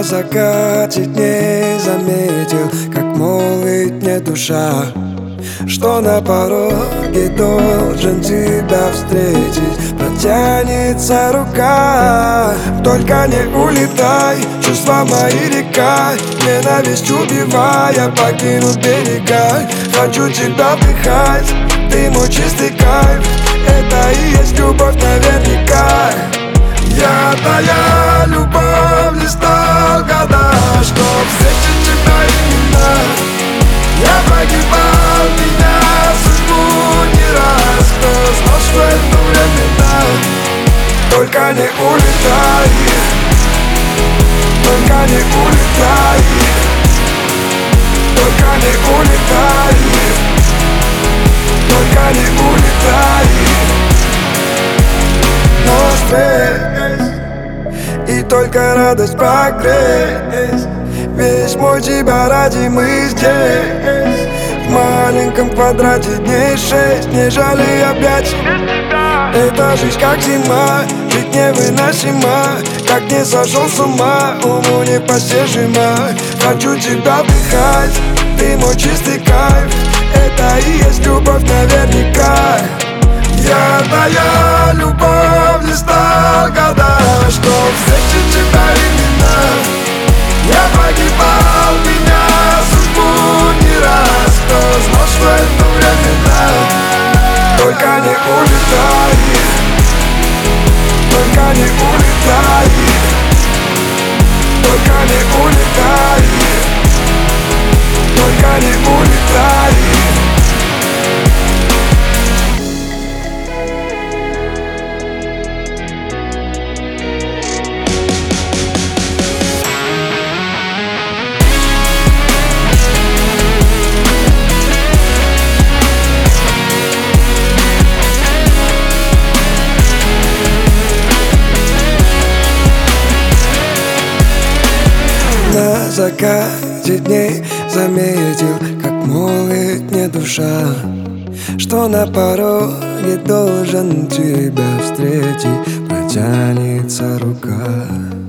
закате дней заметил, как молвит мне душа, что на пороге должен тебя встретить. Протянется рука, только не улетай. Чувства мои река, ненависть убивая, покинут берега. Хочу тебя вдыхать, ты мой чистый кайф. Это и есть любовь наверняка. Я твоя любовь, не стал года, чтоб встретить тебя именно. Я погибал, меня судьбу не раз. Кто знал, что это временно? Только не улетай, только не улетай, только не улетай, только не улетай. Но стресс и только радость прогресс. Весь мой тебя ради мы здесь. В маленьком квадрате дней 6. Не жалей объятий. Эта жизнь как зима, жить невыносимо. Как не сошел с ума, уму непостижимо. Хочу тебя вдыхать, ты мой чистый кайф. Это и есть любовь наверняка. Я твоя любовь, не стал года, чтоб встретить тебя именно. Я погибал, меня судьбу не раз. Кто знал, что это временно? Только не улетай, только не улетай, только не улетай, только не улетай. На закате дней заметил, как молит мне душа, что на пороге должен тебя встретить. Протянется рука.